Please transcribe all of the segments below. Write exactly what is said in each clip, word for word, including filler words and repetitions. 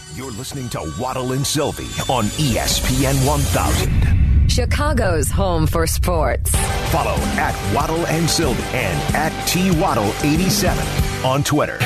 You're listening to Waddle and Sylvie on E S P N one thousand. Chicago's home for sports. Follow at Waddle and Sylvie and at T Waddle eighty-seven on Twitter.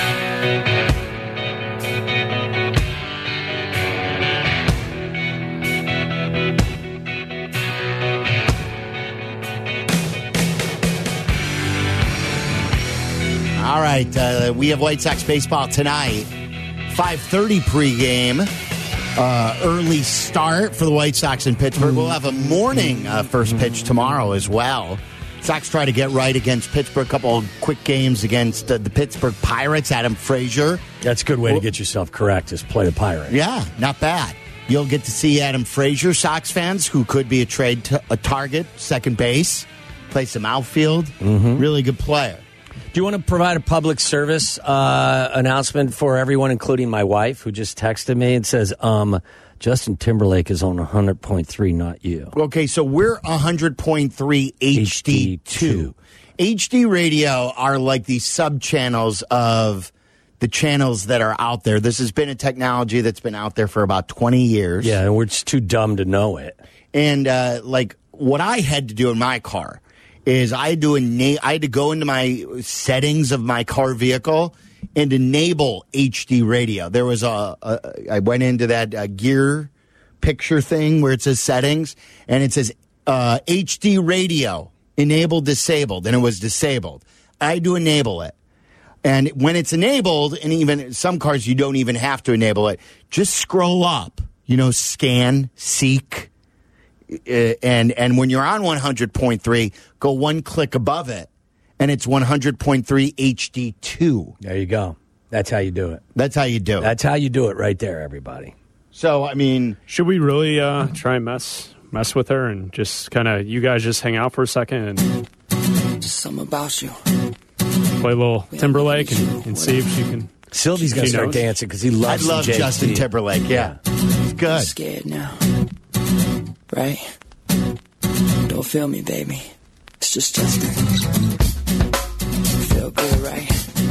All right, uh, we have White Sox baseball tonight. five thirty pregame. Uh, early start for the White Sox in Pittsburgh. We'll have a morning uh, first pitch tomorrow as well. Sox try to get right against Pittsburgh. A couple of quick games against uh, the Pittsburgh Pirates. Adam Frazier. That's a good way to get yourself correct, is play the Pirates. Yeah, not bad. You'll get to see Adam Frazier, Sox fans, who could be a trade t- a target, second base, play some outfield. Mm-hmm. Really good player. Do you want to provide a public service uh, announcement for everyone, including my wife, who just texted me and says, um, Justin Timberlake is on one hundred point three, not you. Okay, so we're one hundred point three H D two. H D radio are like the sub-channels of the channels that are out there. This has been a technology that's been out there for about twenty years. Yeah, and we're just too dumb to know it. And, uh, like, what I had to do in my car is I had to ena- I had to go into my settings of my car vehicle and enable H D radio. There was a, a I went into that uh, gear picture thing where it says settings, and it says uh, H D radio enabled, disabled, and it was disabled. I had to enable it. And when it's enabled, and even some cars you don't even have to enable it, just scroll up, you know, scan, seek. Uh, and and when you're on one hundred point three, go one click above it, and it's one hundred point three H D two. There you go. That's how you do it. That's how you do it. That's how you do it right there, everybody. So, I mean... Should we really uh, try and mess mess with her and just kind of, you guys just hang out for a second and... Just something about you. Play a little Timberlake and, and see if she can... Sylvie's going to start dancing because he loves I love J T. Justin Timberlake, yeah. He's good. I'm scared now. Right? Don't feel me, baby. It's just Justin. Feel good, right?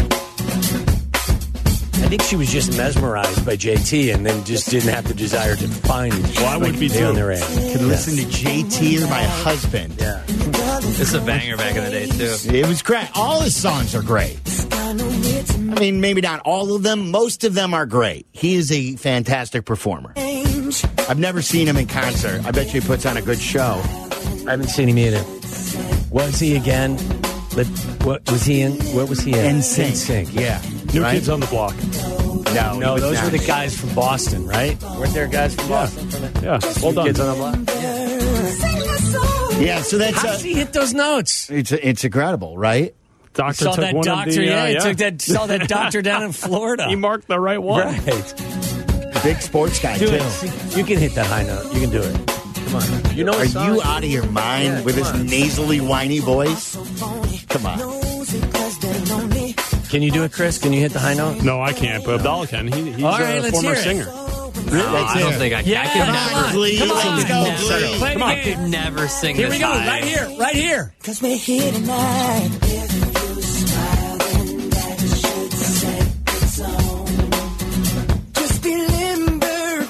I think she was just mesmerized by J T and then just didn't have the desire to find well, I would be on their end. Could listen to J T or my husband. Yeah. This is a banger back in the day, too. It was great. All his songs are great. I mean, maybe not all of them. Most of them are great. He is a fantastic performer. I've never seen him in concert. I bet you he puts on a good show. I haven't seen him either. Was he again? But what was he in? What was he in? N Sync. N Sync. Yeah. New right? Kids on the Block. No, No, he was those not. were the guys from Boston, right? Weren't there guys from Yeah. Boston? From it? Yeah, well New done. Kids on the Block. Yeah, so that's How uh, does he hit those notes? it's it's incredible, right? Doctor Saw took that one doctor, of the... yeah, uh, he yeah. took that. Saw that doctor down in Florida. He marked the right one. Right. Big sports guy Do too. it. You can hit that high note. You can do it. Come on. You know Are his song? you out of your mind Yeah, with his come on. nasally, whiny voice? Come on. Can you do it, Chris? Can you hit the high note? No, I can't, but Abdallah can. He, he's All right, a let's former hear it. singer. No, I don't think I can. Yeah, I can come never. on, Glee, come on. let's go, Never. Glee. Play Come on. the I game. could never sing Here this we go. high. Right here. Right here. Cause we're here tonight. If you smile, then that should set the tone. Just be limber,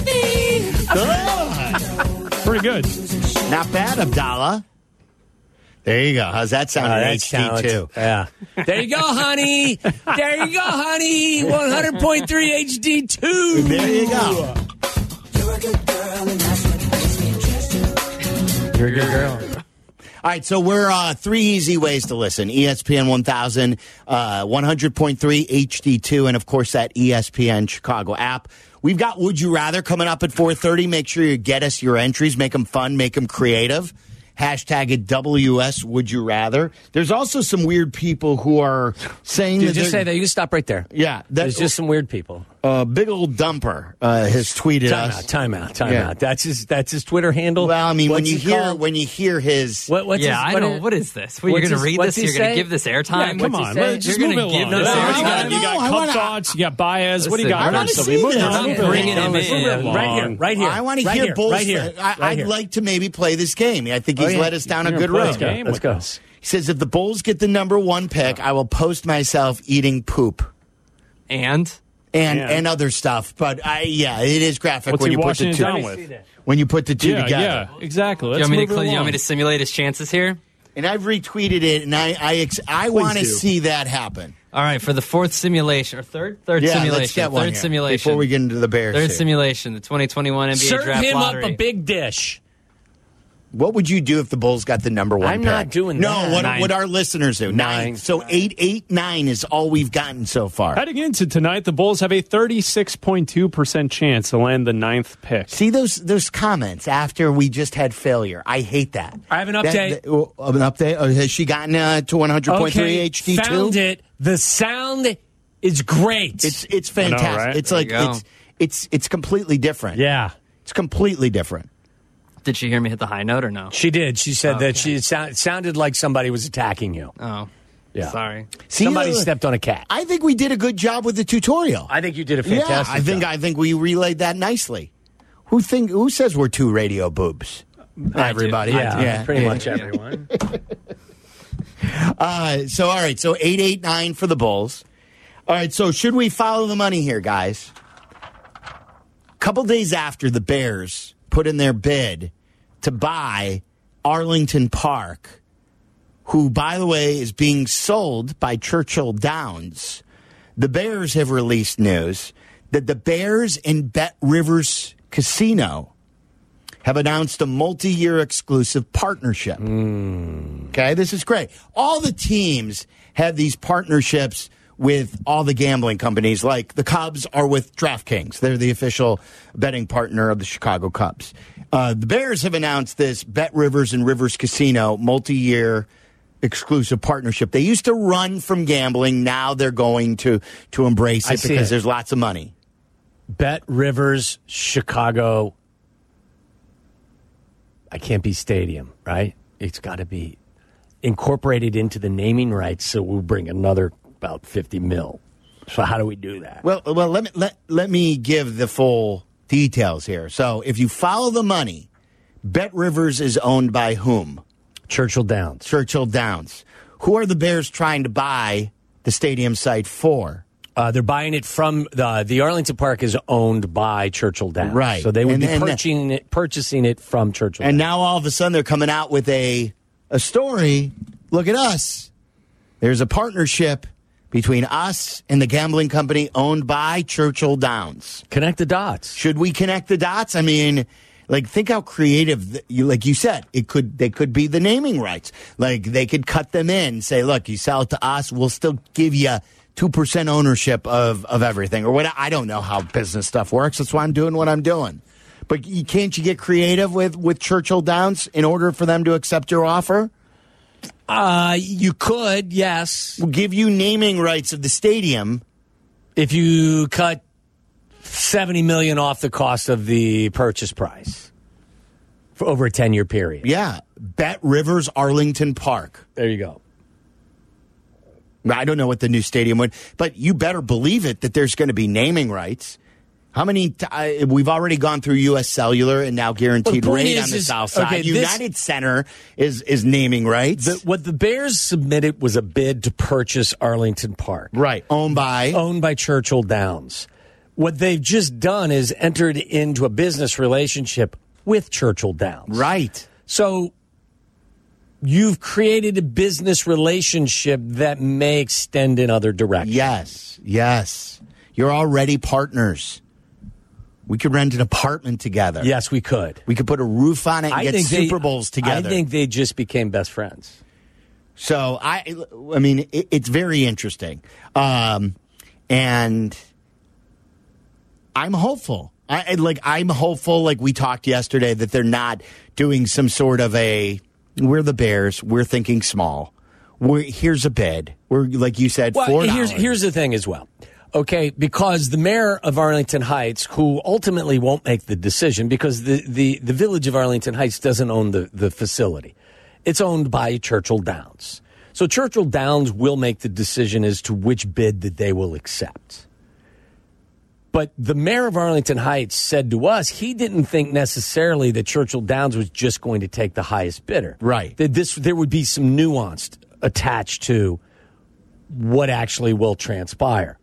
baby. Pretty good. Not bad, Abdallah. There you go. How's that sound Oh, in that's H D talent. two? Yeah. There you go, honey. There you go, honey. one hundred point three H D two. There you go. You're a good girl, and that's what makes me trust you. You're a good girl. All right, so we're uh, three easy ways to listen. E S P N one thousand, uh, one hundred point three H D two, and, of course, that E S P N Chicago app. We've got Would You Rather coming up at four thirty. Make sure you get us your entries. Make them fun. Make them creative. Hashtag it W S Would You Rather. There's also some weird people who are saying Dude, that just they're- say that. You can stop right there. Yeah. That, There's just some weird people. uh, Big Old Dumper uh, has tweeted Time us. out, time out, time Yeah. out. That's his that's his Twitter handle. Well, I mean, when What's you it hear called? when you hear his... What, what's Yeah, his, I what know. is- What is this? What, what's you're going his- to read what's this? he You're going say? to give this airtime? Yeah, Come what's on, he say? let's just You're move gonna it along. give this Listen, airtime? you got, you got No, I cup wanna- thoughts, you got Baez. What do you Listen, got? I there? wanna So see we move this. it along. I'm Move it bringing along. him Let's move it in. along. Right here, right here. I want to right hear here, Bulls. Right here. I, right I'd here. like to maybe play this game. I think he's Oh, yeah. led us down a You're good gonna play road. this game Let's with go. us. He says, if the Bulls get the number one pick, I will post myself eating poop. And? and Yeah. and other stuff. But I, yeah, it is graphic What's when he you put washing the it two down with? when you put the two Yeah, together. yeah, exactly. You Let's want, me to, move it cl- you want along. me to simulate his chances here? And I've retweeted it, and I I ex- I want to do. see that happen. All right, for the fourth simulation, or third? Third Yeah, simulation. let's get one Third here simulation. before we get into the Bears. Third here. simulation, the twenty twenty-one N B A Serve Draft him Lottery. up a big dish. What would you do if the Bulls got the number one I'm pick? not doing no, that. what Nine. would our listeners do? Nine. So eight, eight, nine is all we've gotten so far. Heading into tonight, the Bulls have a thirty-six point two percent chance to land the ninth pick. See those those comments after we just had failure. I hate that. I have an That- update. that- oh, an update. Oh, has she gotten uh, to one hundred point three Okay, H D two? found it. The sound is great. It's it's I know, fantastic. right? It's There like you go. it's it's it's completely different. yeah. It's completely different. Did she hear me hit the high note or no? She did. She said Okay. that she it sound, it sounded like somebody was attacking you. Oh, Yeah. sorry. See, Somebody uh, stepped on a cat. I think we did a good job with the tutorial. I think you did a yeah, fantastic I think job. I think we relayed that nicely. Who think who says we're two radio boobs? Everybody. yeah, pretty Yeah. much everyone. Uh, so, all right. So, eight eight nine for the Bulls. All right. So, should we follow the money here, guys? A couple days after the Bears put in their bid to buy Arlington Park, who, by the way, is being sold by Churchill Downs, the Bears have released news that the Bears and Bet Rivers Casino have announced a multi-year exclusive partnership. Okay, this is great. All the teams have these partnerships with all the gambling companies. Like the Cubs are with DraftKings. They're the official betting partner of the Chicago Cubs. Uh, the Bears have announced this Bet Rivers and Rivers Casino multi-year exclusive partnership. They used to run from gambling. Now they're going to, to embrace I it see because it. there's lots of money. Bet Rivers, Chicago. I can't be stadium, right? It's got to be incorporated into the naming rights, so we'll bring another about fifty mil. So how do we do that? Well, well, let me let let me give the full details here. So, if you follow the money, Bet Rivers is owned by whom? Churchill Downs. Churchill Downs. Who are the Bears trying to buy the stadium site for? Uh, they're buying it from the the Arlington Park is owned by Churchill Downs, Right. So they would And- be and- purchasing it, purchasing it from Churchill. And Downs. now all of a sudden they're coming out with a a story. Look at us. There's a partnership between us and the gambling company owned by Churchill Downs. Connect the dots. Should we connect the dots? I mean, like, think how creative th- you, like you said, it could. They could be the naming rights. Like, they could cut them in, say, look, you sell it to us, we'll still give you two percent ownership of of everything, or what? I don't know how business stuff works. That's why I'm doing what I'm doing. But you, can't you get creative with with Churchill Downs in order for them to accept your offer? Uh, you could, yes, We'll give you naming rights of the stadium. if you cut seventy million off the cost of the purchase price for over a ten year period. Yeah, Bet Rivers Arlington Park. There you go. I don't know what the new stadium would, but you better believe it that there's going to be naming rights. How many? T- uh, we've already gone through U S Cellular and now Guaranteed Well, the point Rate is- on the is- south side. okay, this- United Center is is naming rights. The, what the Bears submitted was a bid to purchase Arlington Park, right, owned by. owned by Churchill Downs. What they've just done is entered into a business relationship with Churchill Downs. Right. So you've created a business relationship that may extend in other directions. Yes, yes. You're already partners. We could rent an apartment together. Yes, we could. We could put a roof on it and I get think Super they, Bowls together. I think they just became best friends. So I, I mean, it, it's very interesting, um, and I'm hopeful. I I- like. I'm hopeful. Like we talked yesterday, that they're not doing some sort of a. We're the Bears. We're thinking small. We're, here's a bid. We're like you said. Well, four here's dollars. here's the thing as well. Okay, because the mayor of Arlington Heights, who ultimately won't make the decision, because the, the, the village of Arlington Heights doesn't own the, the facility. It's owned by Churchill Downs. So Churchill Downs will make the decision as to which bid that they will accept. But the mayor of Arlington Heights said to us he didn't think necessarily that Churchill Downs was just going to take the highest bidder. Right. That this there would be some nuance attached to what actually will transpire.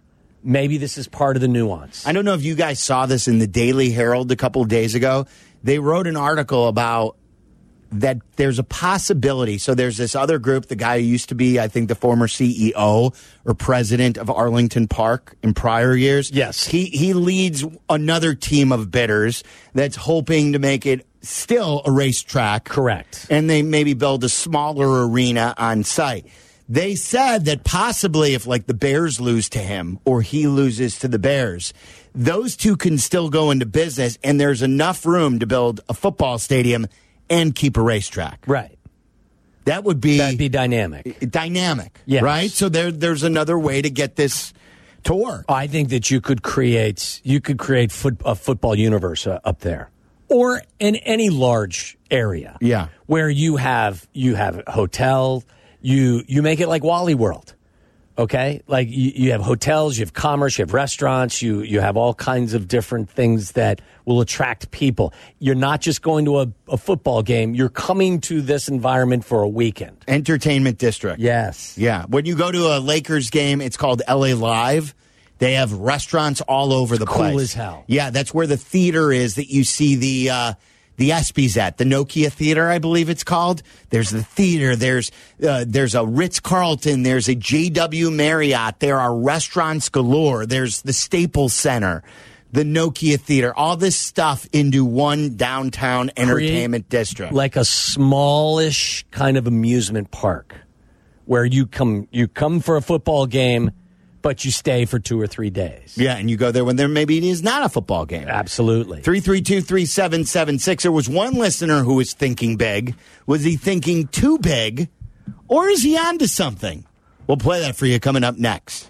maybe this is part of the nuance. I don't know if you guys saw this in the Daily Herald a couple of days ago. They wrote an article about that there's a possibility. So there's this other group, the guy who used to be, I think, the former C E O or president of Arlington Park in prior years. Yes. He, he leads another team of bidders that's hoping to make it still a racetrack. Correct. And they maybe build a smaller arena on site. They said that possibly if, like, the Bears lose to him or he loses to the Bears, those two can still go into business, and there's enough room to build a football stadium and keep a racetrack. Right. That would be... That'd be dynamic. Dynamic, Yes. right? So there, there's another way to get this to work. I think that you could create you could create foot, a football universe uh, up there, or in any large area. Yeah. Where you have you have a hotel, you you make it like Wally World. Okay, like you, you have hotels, you have commerce, you have restaurants, you you have all kinds of different things that will attract people. You're not just going to a, a football game; you're coming to this environment for a weekend. Entertainment district. Yes. Yeah. When you go to a Lakers game, it's called L A Live. They have restaurants all over the Cool place. as hell. Yeah, that's where the theater is that you see the uh, the ESPYs at, the Nokia Theater, I believe it's called. There's the theater. There's uh, there's a Ritz-Carlton. There's a J W Marriott. There are restaurants galore. There's the Staples Center, the Nokia Theater. All this stuff into one downtown entertainment Create district. like a smallish kind of amusement park where you come you come for a football game, but you stay for two or three days. Yeah, and you go there when there maybe it is not a football game. Absolutely. three three two, three seven seven six. There was one listener who was thinking big. Was he thinking too big, or is he onto something? We'll play that for you coming up next.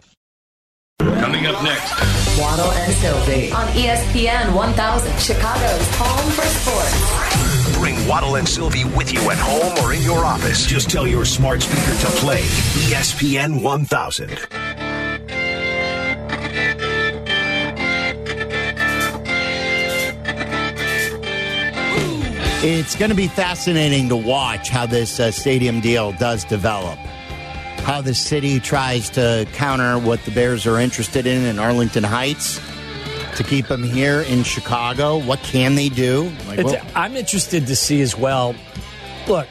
Coming up next. Waddle and Sylvie on E S P N one thousand, Chicago's home for sports. Bring Waddle and Sylvie with you at home or in your office. Just tell your smart speaker to play E S P N one thousand. It's going to be fascinating to watch how this uh, stadium deal does develop. How the city tries to counter what the Bears are interested in in Arlington Heights to keep them here in Chicago. What can they do? Like, It's, what- I'm interested to see as well. Look,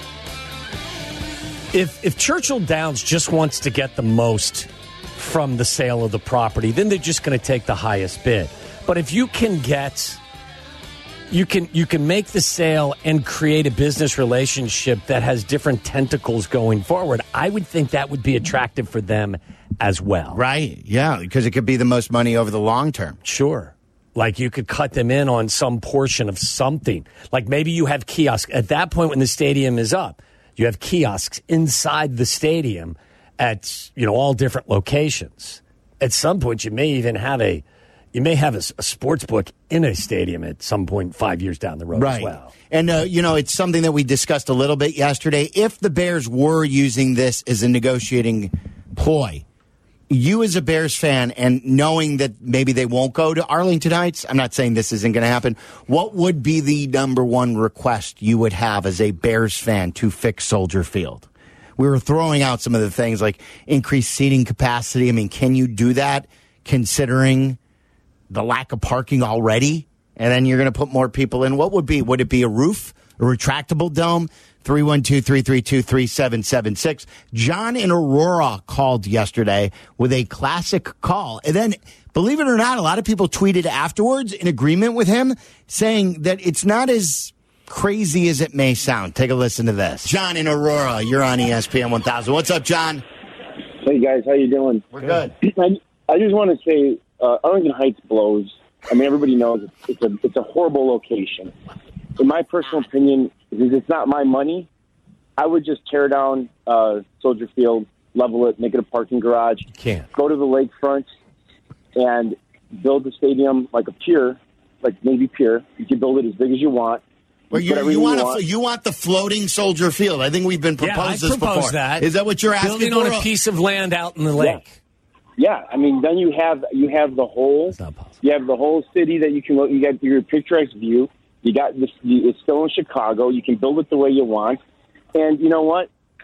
if if Churchill Downs just wants to get the most from the sale of the property, then they're just going to take the highest bid. But if you can get, you can you can make the sale and create a business relationship that has different tentacles going forward, I would think that would be attractive for them as well. Right, yeah, because it could be the most money over the long term. Sure. Like you could cut them in on some portion of something. Like maybe you have kiosks. At that point when the stadium is up, you have kiosks inside the stadium at, you know, all different locations. At some point you may even have a you may have a, a sports book in a stadium at some point five years down the road Right. as well. And, uh, you know, it's something that we discussed a little bit yesterday. If the Bears were using this as a negotiating ploy, you as a Bears fan and knowing that maybe they won't go to Arlington Heights, I'm not saying this isn't going to happen, what would be the number one request you would have as a Bears fan to fix Soldier Field? We were throwing out some of the things like increased seating capacity. I mean, can you do that considering the lack of parking already? And then you're going to put more people in. What would be? Would it be a roof, a retractable dome? three one two, three three two, three seven seven six. John in Aurora called yesterday with a classic call. And then, believe it or not, a lot of people tweeted afterwards in agreement with him, saying that it's not as crazy as it may sound. Take a listen to this. John in Aurora, you're on E S P N one thousand. What's up, John? Hey, guys, how you doing? We're good. I, I just want to say uh, Arlington Heights blows. I mean, everybody knows it's a, it's a horrible location. In my personal opinion, because it's not my money, I would just tear down uh, Soldier Field, level it, make it a parking garage. Can't. Go to the lakefront and build the stadium like a pier, like Navy Pier. You can build it as big as you want. Well, you, Whatever you, you want, want. A, you want the floating Soldier Field. I think we've been Yeah, proposed I this proposed before. that. Is that what you're asking Building for? on a piece of land out in the lake. Yeah, I mean, then you have you have the whole It's not possible. you have the whole city that you can look. You got your picturesque view. You got this. It's still in Chicago. You can build it the way you want. And you know what?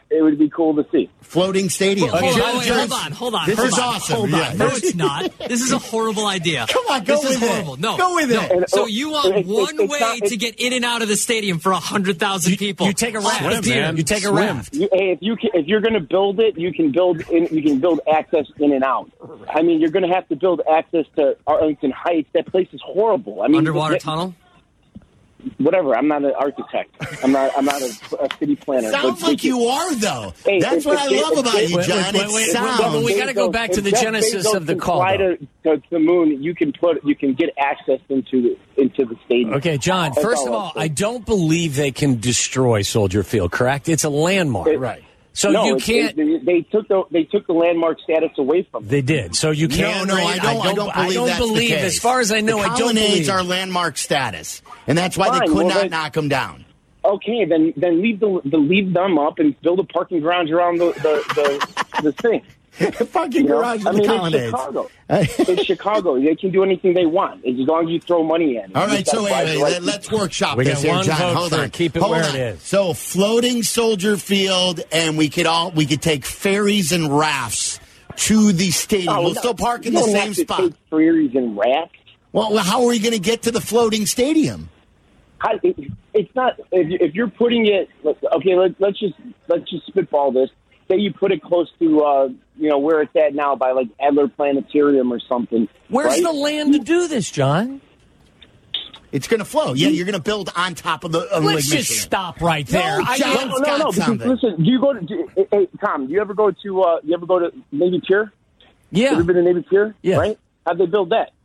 it would be cool to see. Floating stadium. Hold, Uh, on, Jer- wait, Jer- hold on, hold on. This hold is on, awesome. Hold Yeah. on. No, it's not. This is a horrible idea. Come on, go this with is it. horrible. No, Go with no. it. And, So uh, you want it- it- one it's way not- to it's- get in and out of the stadium for a hundred thousand people? You take a raft. Swim, Deer. man. You take a Swim. raft. You, hey, if you can, if you're going to build it, you can build in, you can build access in and out. I mean, you're going to have to build access to Arlington Heights. That place is horrible. I mean, Underwater that- tunnel. Whatever. I'm not an architect. I'm not. I'm not a, a city planner. Sounds But- like you are, though. Hey, That's if- what if I they- love if about they- you, Wait, John. wait, wait, It wait, sounds. wait, wait, we gotta go Bezos- back to if the Jeff genesis Bezos of the can call, fly though. To, to, to the moon. You can put. You can get access into the into the stadium. Okay, John, That's first of all I'm all, saying. I don't believe they can destroy Soldier Field, correct? It's a landmark. It- Right. So no, you it- can't. it- they took the they took the landmark status away from. They did. So you No, can't. no, I don't. I don't believe I don't that's believe. the case. As far as I know, the I don't colonnades believe. are landmark status, and that's why they Fine, could well, not then- knock them down. Okay, then then leave the, the leave them up and build a parking garage around the the the, the thing. Fucking You know? garage I with mean, the it's colonnades. Chicago. It's Chicago. They can do anything they want as long as you throw money at it. All You right, just so gotta wait, buy wait, the right let, let's workshop We this got here, one John. vote Hold for on, keep it Hold where on. it is. So floating Soldier Field, and we could all we could take ferries and rafts to the stadium. Oh, we'll no, still park in you the don't same have to spot. Take ferries and rafts. Well, well, how are we going to get to the floating stadium? I, it, it's not if, you, if you're putting it. Okay, let, let's just let's just spitball this. Say you put it close to uh, you know where it's at now by like Adler Planetarium or something. Where's right? the land to do this, John? It's going to flow. Yeah, you're going to build on top of the of Let's Lake just Michigan. stop right there. No, I John. don't- No, no, no. got Because, something. listen, do you go to do, hey, hey, Tom? Do you ever go to uh, you ever go to Navy Pier? yeah, Ever been to Navy Pier? Yeah. Right? How'd they build that?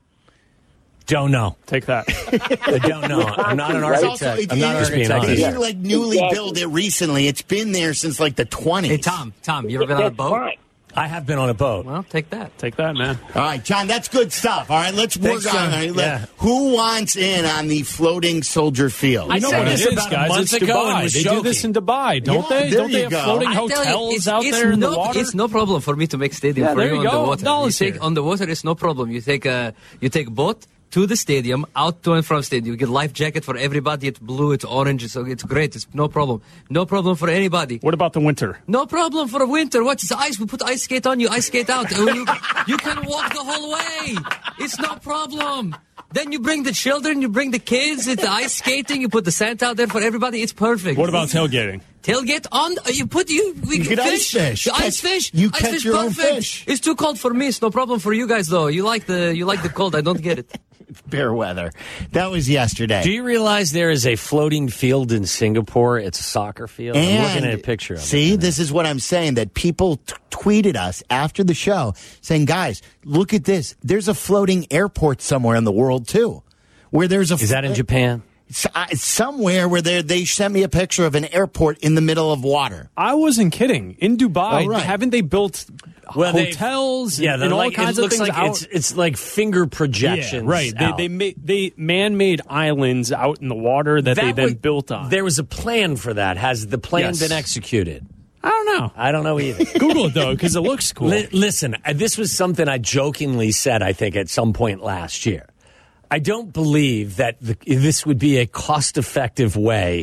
don't know. Take that. I don't know. I'm not an Right? Also, architect. it, I'm not an it, architect. it, either. it, like newly Exactly. built it recently. It's been there since like the twenties. Hey, Tom. Tom, you ever been on a That's boat? fine. I have been on a boat. Well, take that. Take that, man. All right, John, that's good stuff. All right, let's work Thanks, on John. it. Yeah. Who wants in on the floating Soldier Field? I You know said what this it is, about a guys? month It's ago Dubai. and was They do this joking. in Dubai, don't Yeah, they? there Don't they you have go. floating I tell you, hotels it's, out it's there in no, the water? It's no problem for me to make stadium Yeah, for there you you on go. the water. No, you it's take here. on the water. It's no problem. You take a you take boat to the stadium, out to and from stadium. You get life jacket for everybody. It's blue, it's orange, so it's great. It's no problem. No problem for anybody. What about the winter? No problem for winter. What is ice? We put ice skate on you. Ice skate out. And you, you can walk the whole way. It's no problem. Then you bring the children, you bring the kids. It's the ice skating. You put the sand out there for everybody. It's perfect. What about tailgating? Tailgate on? You put you. We You can could fish. ice fish. You Catch- ice fish. you ice catch fish, your own perfect. fish. It's too cold for me. It's no problem for you guys though. You like the you like the cold. I don't get it. Fair weather. That was yesterday. Do you realize there is a floating field in Singapore? It's a soccer field. I'm looking at a picture of see, it. this is what I'm saying, that people t- tweeted us after the show saying, guys, look at this. There's a floating airport somewhere in the world, too, where there's a... Is that in Japan? S- uh, somewhere where they they sent me a picture of an airport in the middle of water. I wasn't kidding. In Dubai, Oh, right. haven't they built Well, they- hotels Yeah, and, they're and all like, kinds it of looks things like out? it's it's like finger projections. Yeah, right. They out. they made they man-made islands out in the water that, they then was- built on. There was a plan for that. Has the plan Yes. been executed? I don't know. I don't know either. Google it though, because it looks cool. Li- listen, uh, this was something I jokingly said, I think, at some point last year. I don't believe that the, this would be a cost-effective way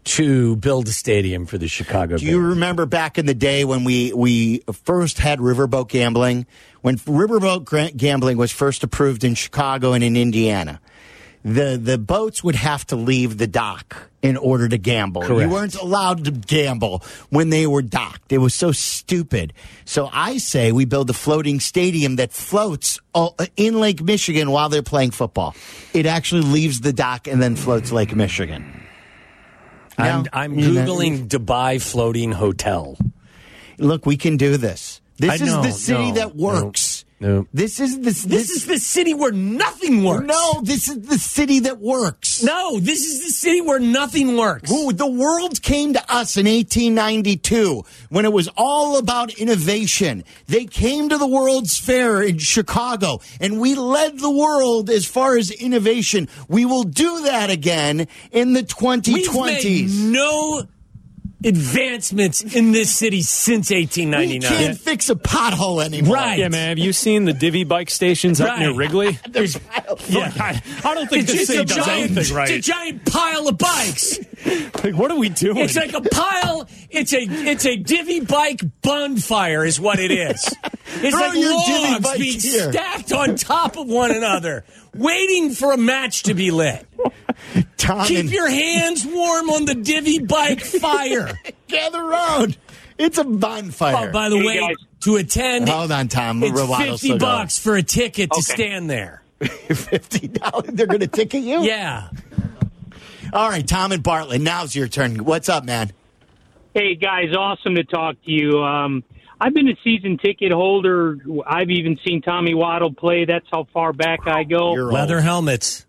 to build a stadium for the Chicago Do you Bears. remember back in the day when we, we first had riverboat gambling? When riverboat gra- gambling was first approved in Chicago and in Indiana, the, the boats would have to leave the dock in order to gamble. Correct. You weren't allowed to gamble when they were docked. It was so stupid. So I say we build a floating stadium that floats all, in Lake Michigan while they're playing football. It actually leaves the dock and then floats Lake Michigan. I'm, Now, I'm you know, Googling Dubai floating hotel. Look, we can do this. This I is know, the city no, that works. no, no. This is the this, This is the city where nothing works. no. This is the city that works. No, this is the city where nothing works. Ooh, the world came to us in eighteen ninety-two when it was all about innovation. They came to the World's Fair in Chicago, and we led the world as far as innovation. We will do that again in the twenty We've twenties. made no advancements in this city since eighteen ninety-nine. We can't fix a pothole anymore. Right. Yeah, man. Have you seen the divvy bike stations up Right. near Wrigley? There's, yeah. I, I don't think It's this just city a does giant, anything right. It's a giant pile of bikes. Like, what are we doing? It's like a pile. It's a it's a divvy bike bonfire, is what it is. It's Throw like your divvy logs bikes being here. stacked on top of one another, waiting for a match to be lit. Tom Keep and- your hands warm on the divvy bike fire. Gather round. It's a bonfire. Oh, by the Hey, way, guys. to attend, Hold on, Tom. it's Ravato's fifty still going. bucks for a ticket to Okay. stand there. fifty dollars. They're going to ticket you? Yeah. All right, Tom and Bartlett, now's your turn. What's up, man? Hey, guys, awesome to talk to you. Um, I've been a season ticket holder. I've even seen Tommy Waddle play. That's how far back I go. You're Leather old. helmets.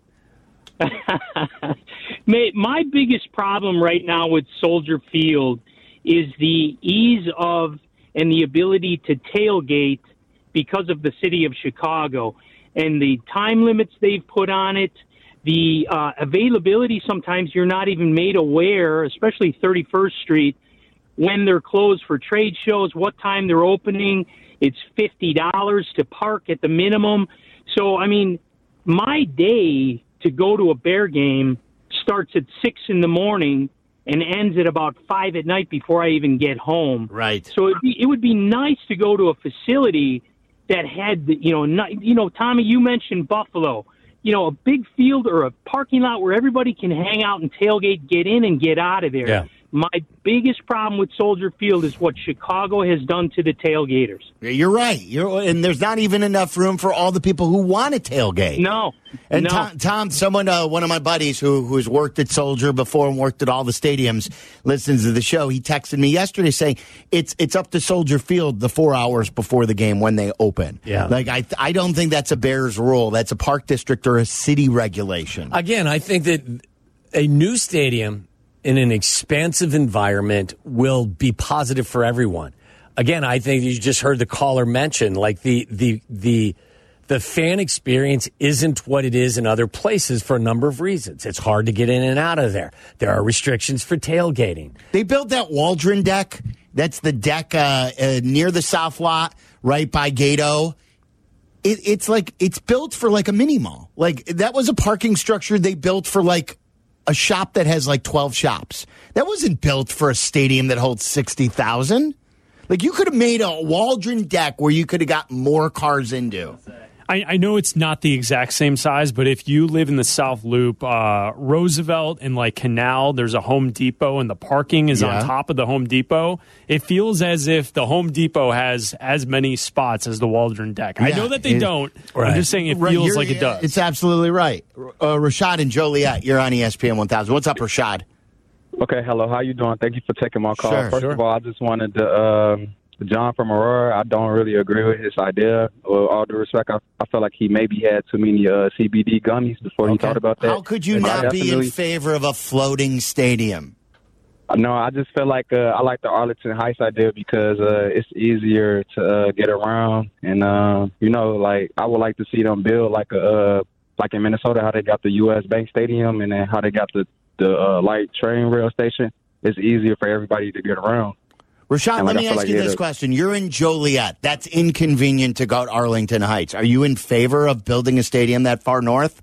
My, my biggest problem right now with Soldier Field is the ease of and the ability to tailgate because of the city of Chicago and the time limits they've put on it, the uh, availability. Sometimes you're not even made aware, especially thirty-first Street, when they're closed for trade shows, what time they're opening. It's fifty dollars to park at the minimum. So, I mean, my day to go to a Bear game starts at six in the morning and ends at about five at night before I even get home. Right. So it'd be, it would be nice to go to a facility that had, the, you know, not, you know, Tommy, you mentioned Buffalo. You know, a big field or a parking lot where everybody can hang out and tailgate, get in and get out of there. Yeah. My biggest problem with Soldier Field is what Chicago has done to the tailgaters. You're right. You're, and there's not even enough room for all the people who want to tailgate. No. And no. Tom, Tom, someone, uh, one of my buddies who who's worked at Soldier before and worked at all the stadiums, listens to the show. He texted me yesterday saying it's it's up to Soldier Field the four hours before the game when they open. Yeah. Like I I don't think that's a Bears rule. That's a park district or a city regulation. Again, I think that a new stadium in an expansive environment will be positive for everyone. Again, I think you just heard the caller mention, like the the the the fan experience isn't what it is in other places for a number of reasons. It's hard to get in and out of there. There are restrictions for tailgating. They built that Waldron deck. That's the deck uh, uh, near the South Lot, right by Gato. It, it's like it's built for like a mini mall. Like that was a parking structure they built for like a shop that has like twelve shops. That wasn't built for a stadium that holds sixty thousand. Like you could have made a Waldron deck where you could have got more cars into. I, I know it's not the exact same size, but if you live in the South Loop, uh, Roosevelt and like Canal, there's a Home Depot and the parking is Yeah. on top of the Home Depot. It feels as if the Home Depot has as many spots as the Waldron deck. I Yeah, know that they it- don't. Right. I'm just saying it Right, feels you're- like it does. It's absolutely right. Uh, Rashad and Joliet, you're on E S P N one thousand. What's up, Rashad? Okay, hello. How you doing? Thank you for taking my call. Sure, First sure. of all, I just wanted to, um, John from Aurora, I don't really agree with his idea. With all due respect, I, I feel like he maybe had too many uh, C B D gummies before he thought about that. How could you And I not be in definitely- favor of a floating stadium? No, I just feel like uh, I like the Arlington Heights idea because uh, it's easier to uh, get around, and uh, you know, like I would like to see them build like a uh, like in Minnesota, how they got the U S Bank Stadium, and then how they got the the uh, light train rail station. It's easier for everybody to get around. Rashad, And let like, I me feel ask like you it this is- question. You're in Joliet. That's inconvenient to go to Arlington Heights. Are you in favor of building a stadium that far north?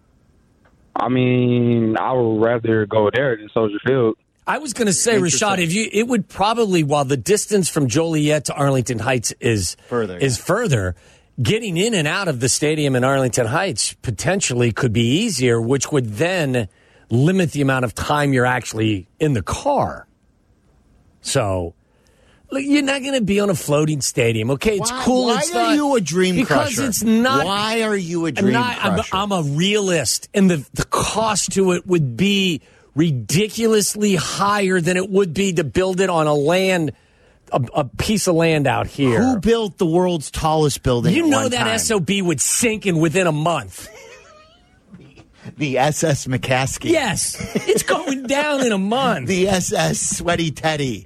I mean, I would rather go there than Soldier Field. I was going to say, Rashad, if you, it would probably, while the distance from Joliet to Arlington Heights is Further, is yeah. further, getting in and out of the stadium in Arlington Heights potentially could be easier, which would then limit the amount of time you're actually in the car. So, look, you're not going to be on a floating stadium, okay? It's Why- cool. why it's are not, you a dream because crusher? it's not. Why are you a I'm dream not- I'm- crusher? I'm a realist, and the the cost to it would be ridiculously higher than it would be to build it on a land, a, a piece of land out here. Who built the world's tallest building? You at know one that time? S O B would sink in within a month. The S S McCaskey. Yes, it's going down in a month. The S S Sweaty Teddy.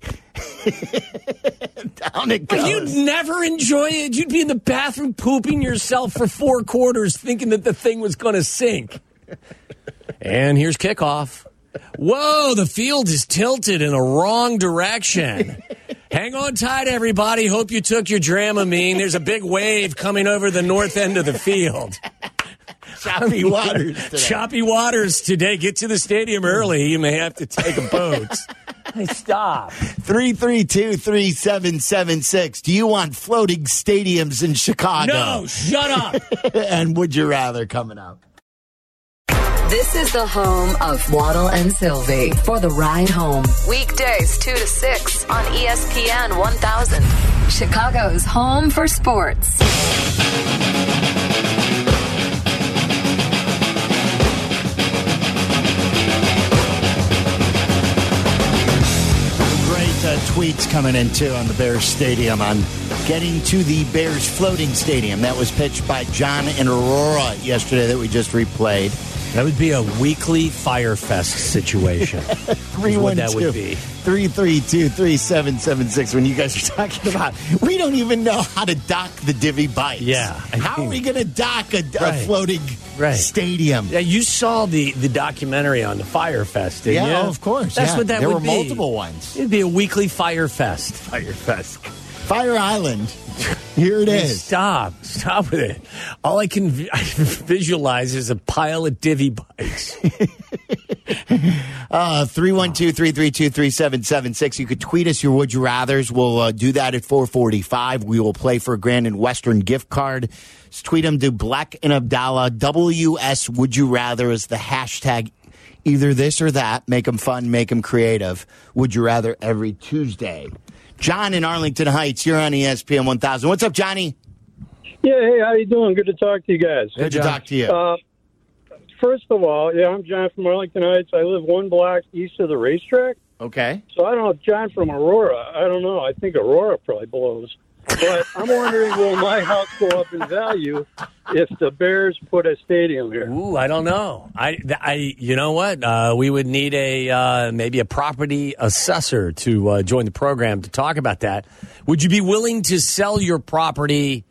Down it But goes. you'd never enjoy it. You'd be in the bathroom pooping yourself for four quarters thinking that the thing was going to sink. And here's kickoff. Whoa, the field is tilted in a wrong direction. Hang on tight, everybody. Hope you took your Dramamine. There's a big wave coming over the north end of the field. Choppy waters today. Choppy waters today. Get to the stadium early. You may have to take a boat. Hey, stop. three three two, three seven seven six. Do you want floating stadiums in Chicago? No, shut up. And would you rather coming up? This is the home of Waddle and Sylvie for the ride home. Weekdays two to six on E S P N one thousand. Chicago's home for sports. Uh, tweets coming in too on the Bears Stadium on getting to the Bears floating stadium. That was pitched by John and Aurora yesterday that we just replayed. That would be a weekly Firefest situation. three one two, that would be. three three two, three seven seven six. When you guys are talking about, we don't even know how to dock the divvy bikes. Yeah. I How mean, are we going to dock a, a Right. floating Right. stadium? Yeah, you saw the, the documentary on the Firefest, didn't Yeah, you? of course. That's yeah. what that there would were be. multiple ones. It'd be a weekly Firefest. Firefest. Fire Island. Here it Hey, is. Stop. Stop with it. All I can vi- visualize is a pile of divvy bikes. Uh, three one two, three three two, three seven seven six. You could tweet us your Would You Rathers. We'll uh, do that at four forty-five. We will play for a Grand and Western gift card. Just tweet them to Black and Abdallah. W S Would You Rather is the hashtag. Either this or that. Make them fun, make them creative. Would You Rather every Tuesday. John in Arlington Heights, you're on E S P N one thousand. What's up, Johnny? Yeah, hey, how you doing? Good to talk to you guys. Good to talk to you. Uh, first of all, yeah, I'm John from Arlington Heights. I live one block east of the racetrack. Okay. So I don't know if John from Aurora. I don't know. I think Aurora probably blows. But I'm wondering, will my house go up in value if the Bears put a stadium here? Ooh, I don't know. I, I you know what? Uh, we would need a uh, maybe a property assessor to uh, join the program to talk about that. Would you be willing to sell your property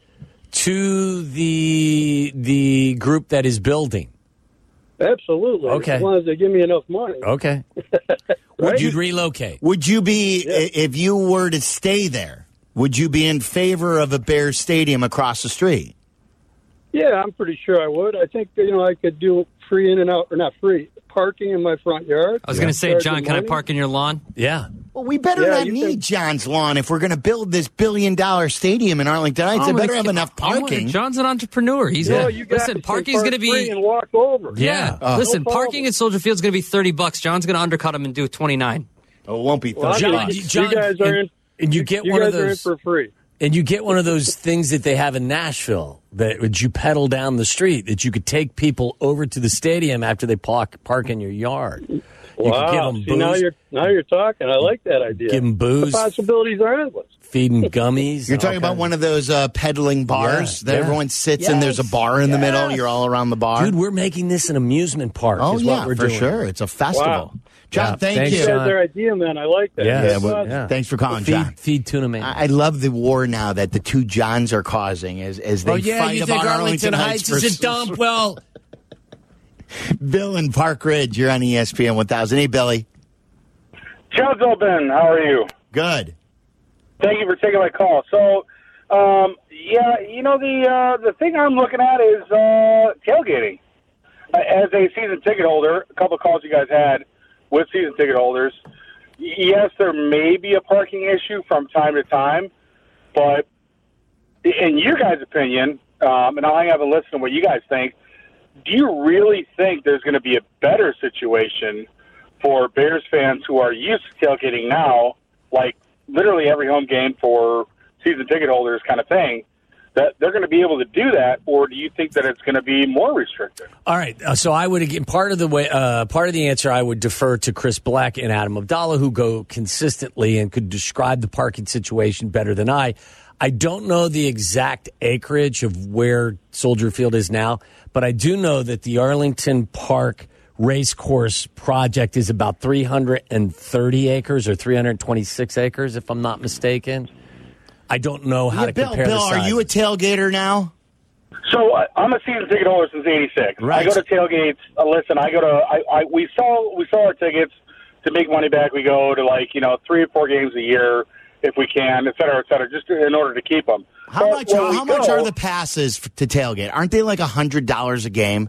to the the group that is building? Absolutely. Okay. As long as they give me enough money. Okay. Would you relocate? Would you be, Yeah. if you were to stay there, would you be in favor of a Bears stadium across the street? Yeah, I'm pretty sure I would. I think, you know, I could do free in and out, or not free, parking in my front yard. I was going to say, Charge John, them can I money. park in your lawn? Yeah. Well, we better Yeah, not you need can- John's lawn if we're going to build this billion dollar stadium in Arlington Heights. Oh, It better like, have enough I want- parking. John's an entrepreneur. He's No, gonna, you guys listen. can Parking's park going to be free and walk over. yeah. Uh, listen, No problem. parking at Soldier Field's going to be thirty bucks. John's going to undercut him and do twenty nine. Oh, it won't be Well, I thirty think John, bucks. you, John, you guys are and- in. and you get you one guys of are in those- for free. And you get one of those things that they have in Nashville that would you pedal down the street that you could take people over to the stadium after they park park in your yard. You could give Wow. them See, now booze, you're now you're talking. I like that idea. give them booze, The possibilities are endless. feed them gummies. You're talking about one of those uh, peddling bars Yeah, that yeah. everyone sits and there's a Yes, bar in the yes. middle. You're all around the bar. Dude, we're making this an amusement park. oh, is yeah, what we're for doing. sure. It's a festival. Wow. John, Yeah, thank thanks, you. You John. guys, their idea, man. I like that. Yeah, Yeah, That's well, awesome. yeah. Thanks for calling, Feed, John. feed tuna man. I I love the war now that the two Johns are causing as, as they oh yeah, fight you think about Arlington Heights for is a dump? Well, Bill in Park Ridge, you're on E S P N one thousand. Hey, Billy. Gentlemen, how are you? Good. Thank you for taking my call. So, um, yeah, you know, the uh, the thing I'm looking at is uh, tailgating. Uh, as a season ticket holder, a couple of calls you guys had with season ticket holders, y- yes, there may be a parking issue from time to time, but in your guys' opinion, um, and I'll hang up and listen to what you guys think, do you really think there's going to be a better situation for Bears fans who are used to tailgating now, like literally every home game for season ticket holders kind of thing, that they're going to be able to do that, or do you think that it's going to be more restricted? all right. Uh, so I would again part of the way uh, part of the answer I would defer to Chris Black and Adam Abdallah, who go consistently and could describe the parking situation better than I. I don't know the exact acreage of where Soldier Field is now, but I do know that the Arlington Park Race Course project is about three hundred thirty acres or three hundred twenty-six acres, if I'm not mistaken. I don't know how Yeah, to Bill, compare Bill, the are you a sizes. tailgater now? So uh, I'm a season ticket holder since eighty-six. Right. I go to tailgates. Uh, listen, I go to I, I we sell we sell our tickets to make money back. We go to like you know three or four games a year if we can, et cetera, et cetera, just in order to keep them. How but much? when we How much go, are the passes f- to tailgate? Aren't they like a hundred dollars a game?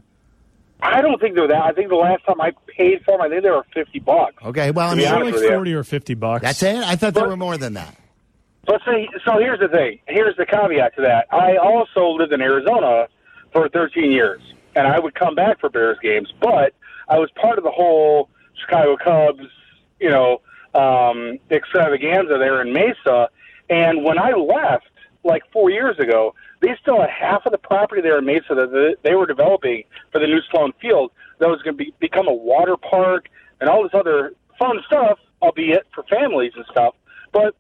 I don't think they're that. I think the last time I paid for them, I think they were fifty bucks. Okay, well, I To be mean, honest Like with you. forty or fifty bucks. that's it. I thought there were more than that. But see, so here's the thing. Here's the caveat to that. I also lived in Arizona for thirteen years, and I would come back for Bears games, but I was part of the whole Chicago Cubs, you know, um, extravaganza there in Mesa. And when I left, like four years ago, they still had half of the property there in Mesa that they were developing for the new Sloan Field that was going to be, become a water park and all this other fun stuff, albeit for families and stuff. But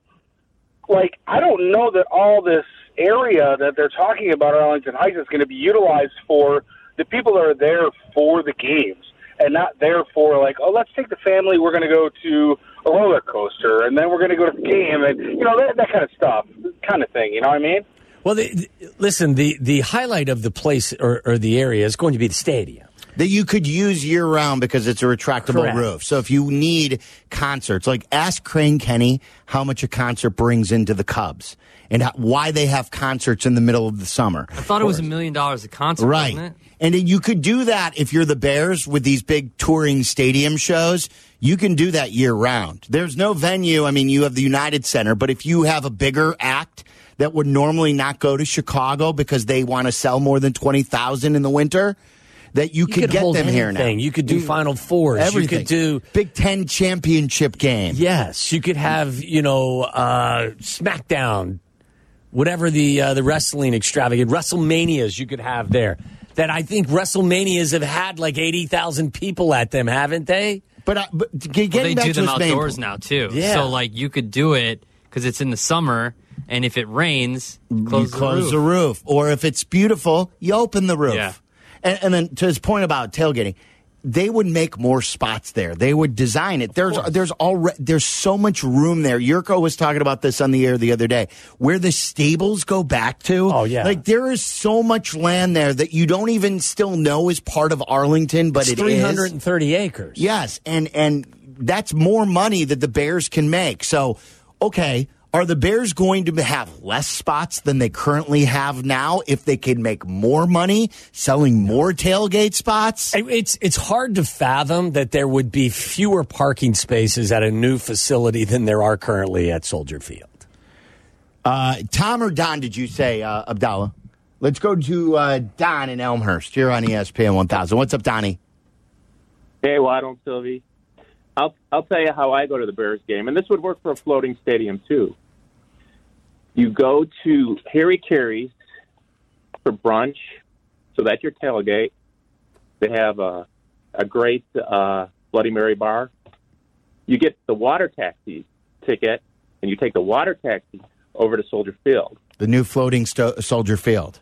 like, I don't know that all this area that they're talking about Arlington Heights is going to be utilized for the people that are there for the games and not there for like, oh, let's take the family. We're going to go to a roller coaster and then we're going to go to the game and, you know, that, that kind of stuff, kind of thing. You know what I mean? Well, the, the, listen, the, the highlight of the place or, or the area is going to be the stadium. That you could use year round because it's a retractable Correct. roof. So if you need concerts, like ask Crane Kenny how much a concert brings into the Cubs and how, why they have concerts in the middle of the summer. I thought it was a million dollars a concert, Right. wasn't it? And then you could do that if you're the Bears with these big touring stadium shows. You can do that year round. There's no venue. I mean, you have the United Center, but if you have a bigger act that would normally not go to Chicago because they want to sell more than twenty thousand in the winter, that you, You could, could get hold them here now. anything. You could do Final Fours. Everything. You could do Big Ten championship game. Yes, you could have, you know, uh, SmackDown, whatever the uh, the wrestling extravagant, WrestleManias you could have there. That I think WrestleManias have had like eighty thousand people at them, haven't they? But, uh, but getting Well, they back do to them his main outdoors point- now too. Yeah. So like you could do it because it's in the summer, and if it rains, close, you close the the roof. roof. Or if it's beautiful, you open the roof. Yeah. And, and then to his point about tailgating, they would make more spots there. They would design it. There's there's already there's so much room there. Yurko was talking about this on the air the other day, where the stables go back to. Oh, yeah. Like there is so much land there that you don't even still know is part of Arlington, but It's it three is. hundred thirty acres. Yes, and and that's more money that the Bears can make. So, okay, are the Bears going to have less spots than they currently have now if they can make more money selling more tailgate spots? It's it's hard to fathom that there would be fewer parking spaces at a new facility than there are currently at Soldier Field. Uh, Tom or Don, did you say, uh, Abdallah? Let's go to uh, Don in Elmhurst. You're on E S P N one thousand. What's up, Donnie? Hey, Waddle and Sylvie. I'll I'll tell you how I go to the Bears game, and this would work for a floating stadium too. You go to Harry Carey's for brunch, so that's your tailgate. They have a a great uh, Bloody Mary bar. You get the water taxi ticket, and you take the water taxi over to Soldier Field. The new floating sto- Soldier Field.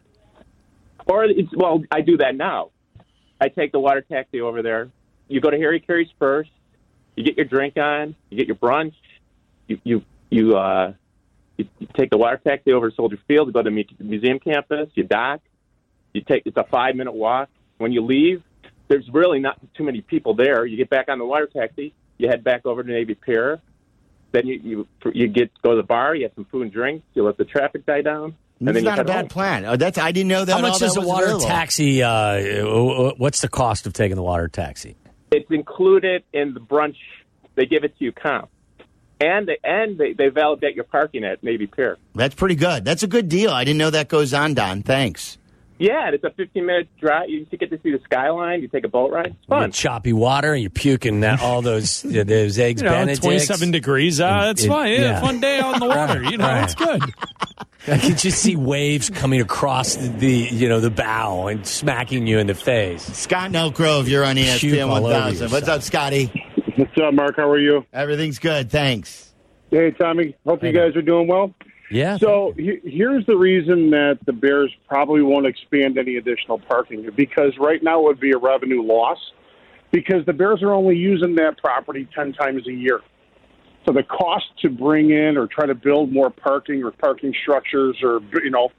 Or it's, well, I do that now. I take the water taxi over there. You go to Harry Carey's first. You get your drink on. You get your brunch. You you you uh, you, you take the water taxi over to Soldier Field to go to the mu- museum campus. You dock. You take it's a five minute walk. When you leave, there's really not too many people there. You get back on the water taxi. You head back over to Navy Pier. Then you you you get go to the bar. You have some food and drinks. You let the traffic die down. And It's then you not a head bad home. plan. Oh, that's I didn't know that. How much all that is a was water available. taxi? Uh, what's the cost of taking the water taxi? It's included in the brunch. They give it to you comp. And they, and they, they validate your parking at Navy Pier. That's pretty good. That's a good deal. I didn't know that goes on, Don. Thanks. Yeah, and it's a fifteen-minute drive. You get to see the skyline. You take a boat ride. It's You fun. get choppy water, and you're puking that all those uh, those eggs You know, Benedicts. twenty-seven degrees. Uh, that's It- fine. Yeah, yeah. fun day on the water. You know, Right. it's good. I can just see waves coming across the, the you know the bow and smacking you in the face. Scott in Elk Grove, you're on E S P Puke N all over one thousand. What's yourself. up, Scotty? What's up, Mark? How are you? Everything's good. Thanks. Hey, Tommy. Hope you guys are doing well. Yeah. So he- here's the reason that the Bears probably won't expand any additional parking, because right now it would be a revenue loss, because the Bears are only using that property ten times a year. So the cost to bring in or try to build more parking or parking structures or, you know,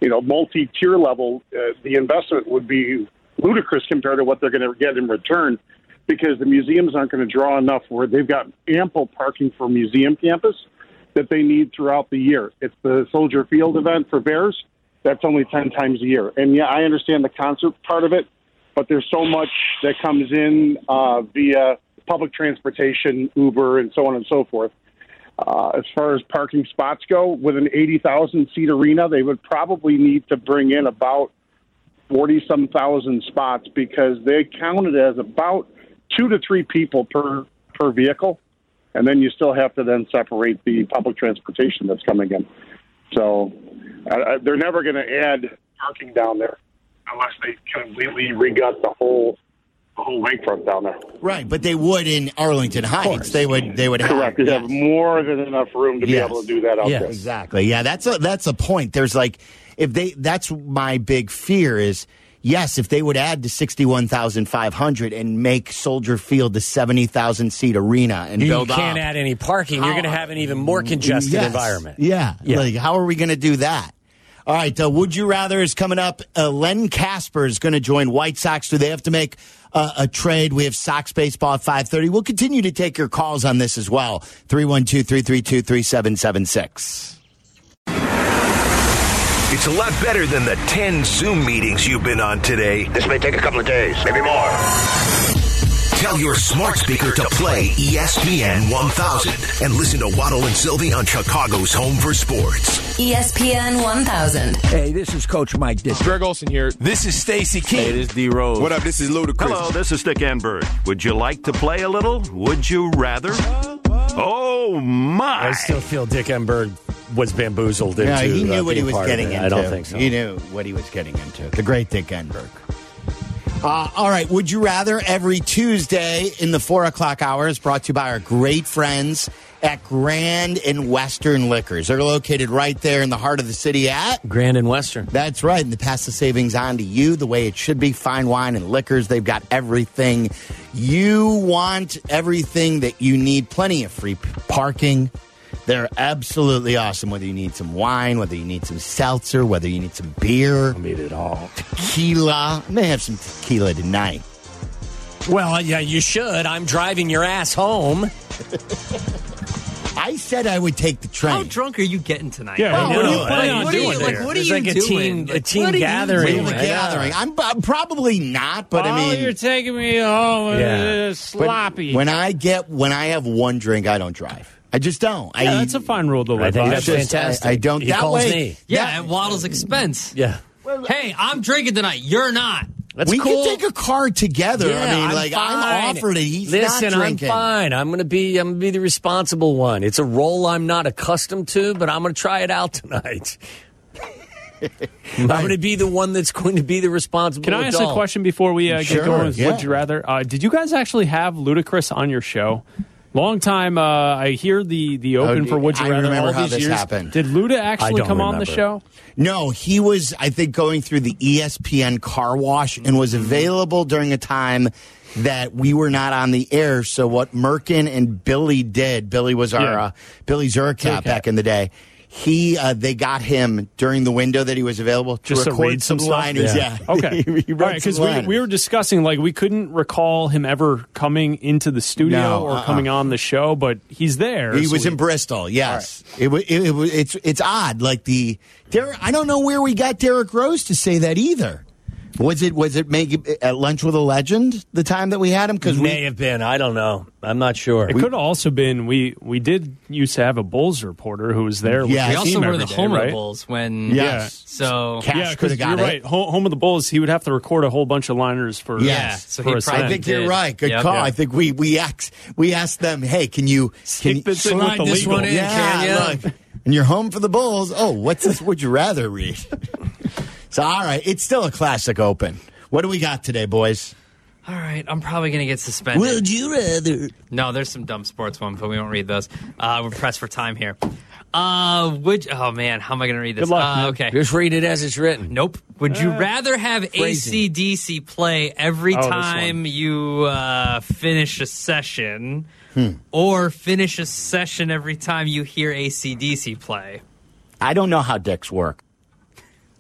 you know, multi-tier level, uh, the investment would be ludicrous compared to what they're going to get in return, because the museums aren't going to draw enough where they've got ample parking for museum campus that they need throughout the year. It's the Soldier Field event for Bears. That's only ten times a year. And, yeah, I understand the concert part of it, but there's so much that comes in uh, via public transportation, Uber, and so on and so forth. Uh, as far as parking spots go, with an eighty thousand seat arena, they would probably need to bring in about forty-some thousand spots, because they count it as about two to three people per, per vehicle. And then you still have to then separate the public transportation that's coming in. So uh, they're never going to add parking down there unless they completely regut the whole the whole lakefront down there. Right, but they would in Arlington Heights. They would. They would have. Correct. They yes. have more than enough room to Yes. be able to do that out yes, there. Exactly. Yeah, that's a that's a point. There's like if they. That's my big fear is. Yes, if they would add to sixty-one thousand five hundred and make Soldier Field the seventy thousand seat arena and You build can't up. add any parking. You're How- going to have an even more congested Yes. environment. Yeah. Yeah. Like, how are we going to do that? All right. Uh, Would You Rather is coming up. Uh, Len Casper is going to join White Sox. Do they have to make uh, a trade? We have Sox baseball at five thirty. We'll continue to take your calls on this as well. three one two, three three two, three seven seven six. It's a lot better than the ten Zoom meetings you've been on today. This may take a couple of days, maybe more. Tell your smart speaker to play E S P N one thousand and listen to Waddle and Sylvie on Chicago's Home for Sports. E S P N one thousand. Hey, this is Coach Mike Dick. Greg Olson here. This is Stacy King. Hey, this is D Rose. What up? This is Ludacris. Hello, this is Stick Enberg. Would you like to play a little? Would you rather? Oh, my. I still feel Dick Enberg was bamboozled into Yeah, he knew uh, what he being was part of getting it. into. I don't think so. He knew what he was getting into. The great Dick Enberg. Uh, all right. Would you rather every Tuesday in the four o'clock hour is brought to you by our great friends at Grand and Western Liquors. They're located right there in the heart of the city at Grand and Western. That's right. And they pass the savings on to you the way it should be. Fine wine and liquors. They've got everything you want, everything that you need. Plenty of free p- parking. They're absolutely awesome. Whether you need some wine, whether you need some seltzer, whether you need some beer. I need it all. Tequila. I may have some tequila tonight. Well, yeah, you should. I'm driving your ass home. I said I would take the train. How drunk are you getting tonight? Yeah, Well, what are you no, planning I- on what are you- doing like, there? what are It's you like a doing? team, a Like, team what are you gathering. We doing? have a I know. gathering. I'm, I'm probably not, but oh, I mean, you're taking me home. Yeah. Uh, sloppy. when I get when I have one drink, I don't drive. I just don't. yeah, I, that's a fine rule to live I think by. that's just- fantastic. I, I don't. He that calls way, me. Yeah, that- at Waddle's expense. Yeah. Hey, I'm drinking tonight. You're not. That's we cool. can take a car together. Yeah, I mean, I'm like fine. I'm offered it. He's Listen, not drinking. I'm fine. I'm gonna be. I'm gonna be the responsible one. It's a role I'm not accustomed to, but I'm gonna try it out tonight. I'm gonna be the one that's going to be the responsible. Can I ask adult. a question before we uh, get Sure, going with yeah. Would You Rather? Uh, did you guys actually have Ludacris on your show? Long time. Uh, I hear the the open Oh, for Would You I Rather remember all how these this years. happened. Did Luda I actually don't come on the remember. show? No, he was, I think, going through the E S P N car wash and was available during a time that we were not on the air. So what Merkin and Billy did, Billy was our Yeah. uh, Billy Zerkat Zerkat. back in the day. He, uh, they got him during the window that he was available to Just to record read some some stuff? liners. Yeah. Yeah. Okay. He All wrote right, because some we, liners. we were discussing, like, we couldn't recall him ever coming into the studio No, or uh-uh. coming on the show, but he's there. He so was we- in Bristol. Yes, it, wa- it, it, was- It's it's odd. Like the Derek, I don't know where we got Derek Rose to say that either. Was it was it make at lunch with a legend the time that we had him? Because May we have been. I don't know. I'm not sure. It could have also been we we did used to have a Bulls reporter who was there. Yeah, with We the also team were every the day, home of right? the Bulls when. Yes. So Cash Yeah, could because have got you're it. right. Home, home of the Bulls, he would have to record a whole bunch of liners for Yes. Yeah, so for he a probably I set. think you're did. right. Good Yep. call. Yeah. I think we we asked we asked them, hey, can you can Stick you this in with slide the this legal. one in, yeah, can ya? look, and you're home for the Bulls. Oh, what's this? Would you rather read? So all right, it's still a classic open. What do we got today, boys? All right, I'm probably going to get suspended. Would you rather? No, there's some dumb sports ones, but we won't read those. Uh, we're pressed for time here. Uh, would oh man, how am I going to read this? Good luck, uh, man. okay. Just read it as it's written. Nope. Would you rather have phrasing. A C D C play every Oh, this time you uh, finish a session, or finish a session every time you hear A C D C play? I don't know how dicks work.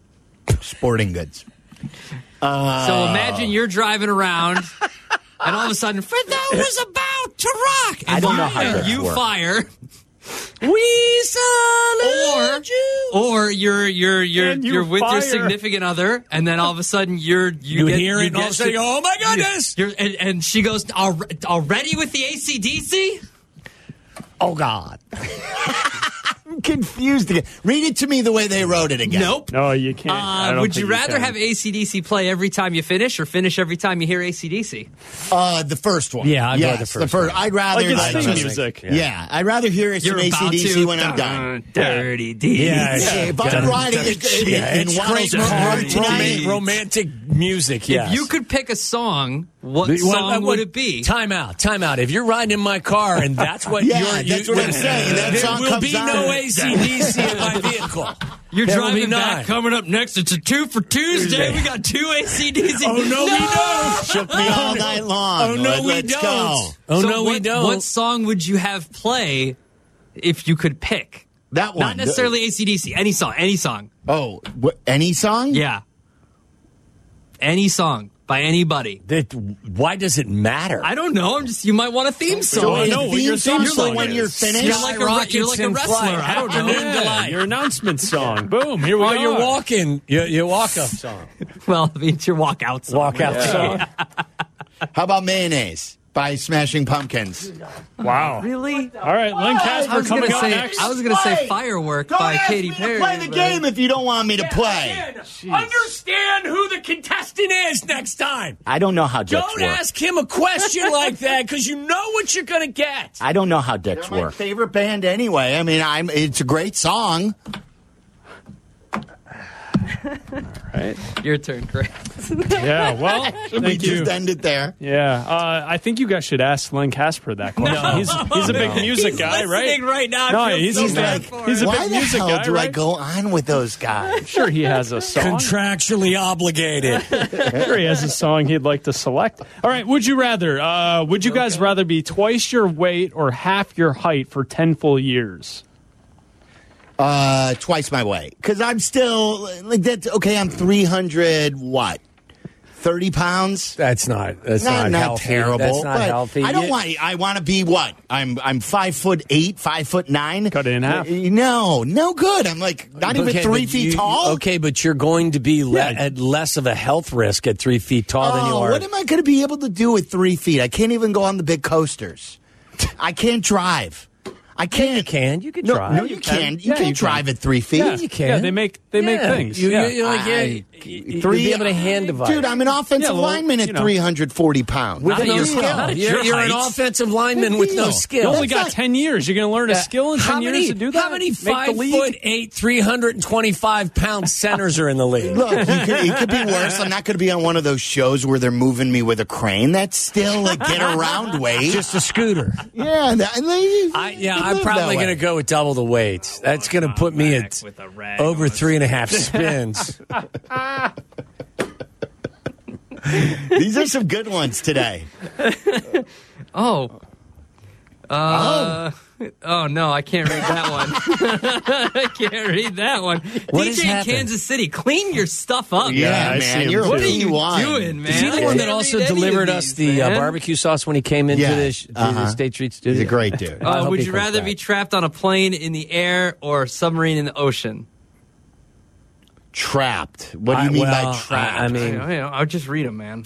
Sporting goods. Uh, So imagine you're driving around, and all of a sudden, Fredo was about to rock. And I don't you, know how and this you works. fire. We salute you. Or you're you're you're And you you're with fire. your significant other, and then all of a sudden you're you, You get, hear it, you and all get of a sudden to- you go, "Oh my goodness!" You're, and, and she goes, "Al- already with the A C D C?" Oh God. I'm confused again. Read it to me the way they wrote it again. Nope. No, you can't. I Uh, don't would think you rather can. have A C D C play every time you finish, or finish every time you hear A C D C? Uh, the first one. Yeah, I'd go yes, with the first one. I'd rather Like it's I don't theme know. music. Yeah. yeah, I'd rather hear some You're A C about D C to when I'm done. Dirty D. Yeah, Yeah, if I'm riding in, Yeah, in it's Waddle's great car romantic, tonight, romantic music. Yes. If you could pick a song, what The- song what- would what- it be? Time out, time out. If you're riding in my car and that's what Yeah, you're, that's what I'm saying. That there song will comes be on. no A C D C in my vehicle. You're There will be driving back. none. Coming up next, it's a two for Tuesday. We got two A C D C. Oh no, we don't. shook me all night long. Oh no, Let- we let's don't. go. Oh So no, what, we don't. What song would you have play if you could pick? That one. Not necessarily A C D C. Any song. Any song. Oh, what, any song? Yeah. Any song by anybody. That, why does it matter? I don't know. I'm just. You might want a theme So song. I a know what theme your song theme for song when is. you're finished. You're like a, Rockets you're like a in wrestler. flight. I don't know. Afternoon delight. Your announcement song. Boom. Here we While are. you're walking, your, your walk-up song. Well, I mean, it's your walkout song. Walk-out song. How about Mayonnaise by Smashing Pumpkins? Wow. Really? All right, Len Casper I was coming gonna up say. next. I was gonna say Play. "Firework" Don't by ask Katy me Perry. to play the but- game if you don't want me to play. Understand who the contestant is next time. I don't know how dicks Don't work. ask him a question like that because you know what you're going to get. I don't know how dicks They're my work. Favorite band anyway. I mean, I'm. It's a great song. Right. Your turn, Chris. Yeah, well, we thank you. just ended there. Yeah, uh, I think you guys should ask Len Casper that question. No. He's he's a big No. music He's guy, right? listening right now. I No, feel he's, so he's, bad like, for he's a him. Why big the music hell guy, do I right? go on with those guys? I'm sure he has a song. Contractually obligated. I'm sure he has a song he'd like to select. All right, would you rather? Uh, would you guys rather be twice your weight or half your height for ten full years? Uh, twice my weight because I'm still like that. Okay, I'm three hundred. What? Thirty pounds. That's not. That's not, not, not healthy. terrible. That's not but healthy. I don't You- want. I want to be what? I'm. I'm five foot eight, five foot nine. Cut it in half. No, no good. I'm like not even Okay, three but feet you- tall. Okay, but you're going to be le- Yeah. at less of a health risk at three feet tall than you Oh, are. what am I going to be able to do with three feet? I can't even go on the big coasters. I can't drive. I can't. you can. You can no, drive. No, you, You can. can. You Yeah, can't you drive can. at three feet. Yeah, you can. Yeah, they make they make Yeah. things. You, yeah. you, you're like, yeah, I- you- three- you'll be able to hand divide. Dude, I'm an offensive Yeah, well, lineman at you know. three hundred forty pounds. with Not no at your- skill. not at You're, your you're an height. offensive lineman with no deal. skill. You only That's got not- ten years. You're going to learn a skill in ten how years many, to do that? How many Make the five league? foot eight, three hundred and twenty-five pound centers are in the league? Look, you could, it could be worse. I'm not going to be on one of those shows where they're moving me with a crane. That's still a get around weight. Just a scooter. yeah, that, and they, I, yeah, they I'm live probably that way. going to go with double the weight. That's going to put me at With a rag over on three and a half spins. These are some good ones today. Oh. Uh, oh. no, I can't read that one. I can't read that one. What D has J in happened? Kansas City, clean your stuff up. Yeah, I see man, him you're too. a What are P you one. doing, man? Is he I the one that can't also read any of delivered us these, the uh, man. barbecue sauce when he came into Yeah. the, sh- to Uh-huh. the State Street studio? He's a great dude. I Uh, hope would he you comes rather back. be trapped on a plane in the air or a submarine in the ocean? Trapped. What do I- you mean well, by trapped? I- I I mean, know, you know, I'll just read them, man.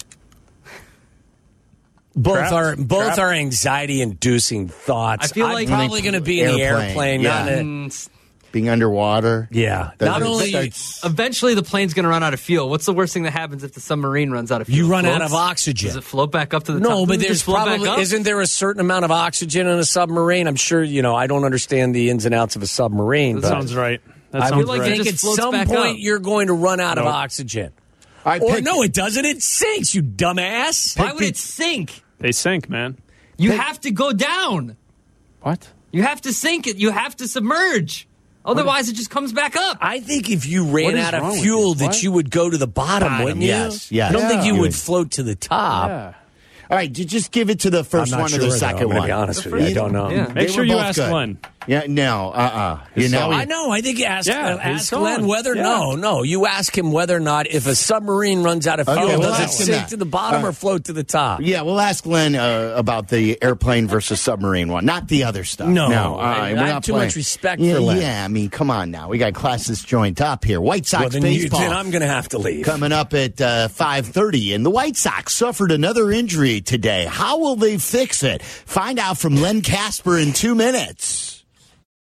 both Trapped? are both Trapped? are anxiety inducing thoughts. I feel I'm like- probably going to be in the Airplane, airplane. yeah. Not in a, Mm, being underwater. yeah. That Not is- only that's- Eventually, the plane's going to run out of fuel. What's the worst thing that happens if the submarine runs out of fuel? you run out Floats? of oxygen. Does it float back up to the top? No, but Does it there's just float back probably up? isn't there a certain amount of oxygen in a submarine? I'm sure you know. I don't understand the ins and outs of a submarine. That but sounds right. That I sounds feel like right. think It at just floats some back point up. you're going to run out Nope. of oxygen. All right, Or pick- no, it doesn't. It sinks. You dumbass. Why would it sink? They sink, man. You have to go down. What? You have to sink it. You have to submerge. Otherwise, it just comes back up. I think if you ran What is out wrong of with fuel, you? that What? you would go to the bottom, Bottom, wouldn't you? yes, yes. I don't think Yeah. you You would would. float to the top. Yeah. All right, ju- just give it to the first I'm not one sure, or the though. second I'm gonna one. be honest with you. I don't know. Yeah. They Make sure were you both ask good. Glenn. Yeah, no, uh-uh. You know, I know. I think you ask, Yeah, uh, his ask song. Glenn whether, Yeah. no, no. You ask him whether or not if a submarine runs out of Okay, fuel, we'll does it ask him sink that. to the bottom Uh, or float to the top? Yeah, we'll ask Glenn uh, about the airplane versus submarine one, not the other stuff. No, no, uh, I- we're I have not too playing. much respect yeah, for Len. Yeah, I mean, come on now. We got classes joined up here. White Sox Well, then, you, baseball. then I'm going to have to leave. Coming up at uh, five thirty, and the White Sox suffered another injury today. How will they fix it? Find out from Len Casper in two minutes.